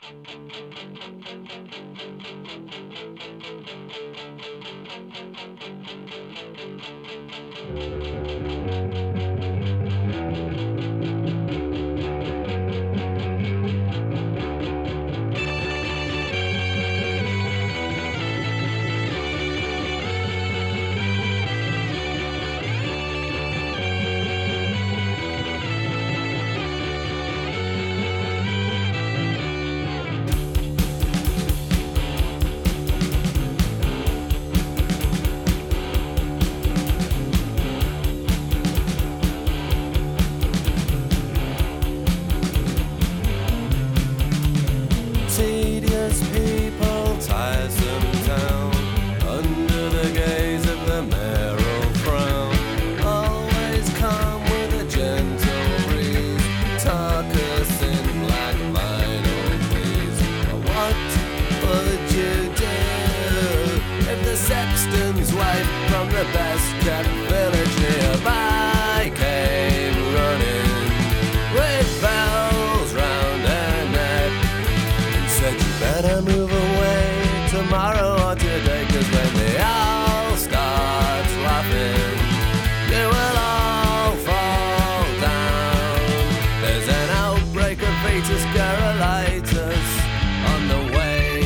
Tedious people, tiresome town, under the gaze of the mayoral frown. Always calm with a gentle breeze, talk us in black vinyl, please. What would you do if the sexton's wife from the best kept village nearby came running with bells round her neck? Said you better move away tomorrow or today, 'cause when they all start laughing, you will all fall down. There's an outbreak of Vetus Garolitis on the way.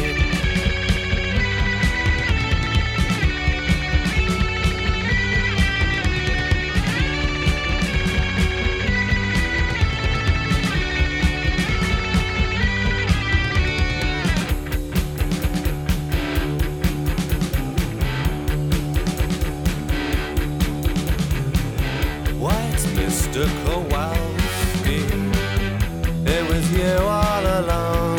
Mr. Kowalski, it was you all along.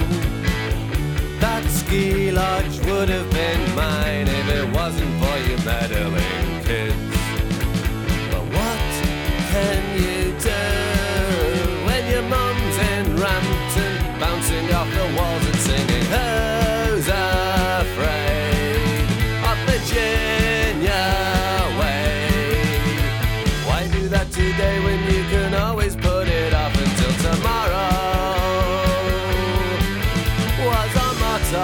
That ski lodge would have been mine if it wasn't for you meddling kids. But what can you do when your mum's in Rampton, bouncing off the walls and singing, "Who's afraid of Virginia Way?" Why do that today when you can always put it off until tomorrow? Was our motto,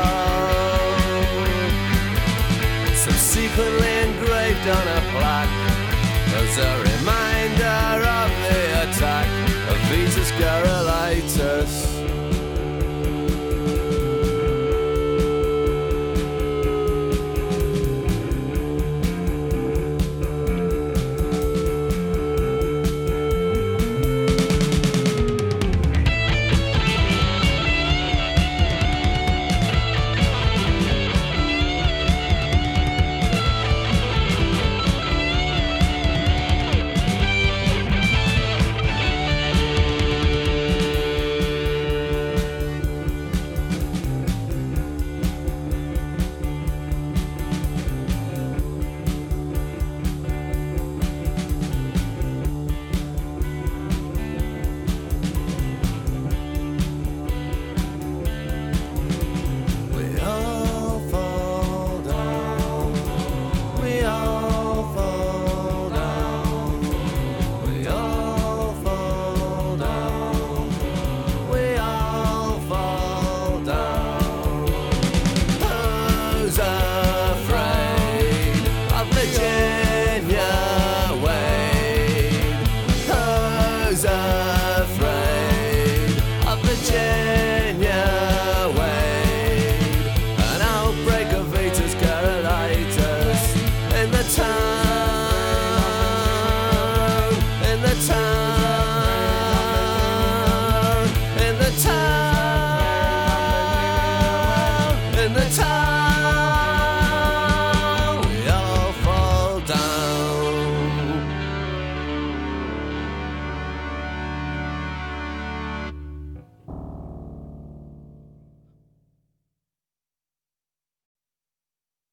so secretly engraved on a plaque as a reminder of the attack of Vetus Garolitis.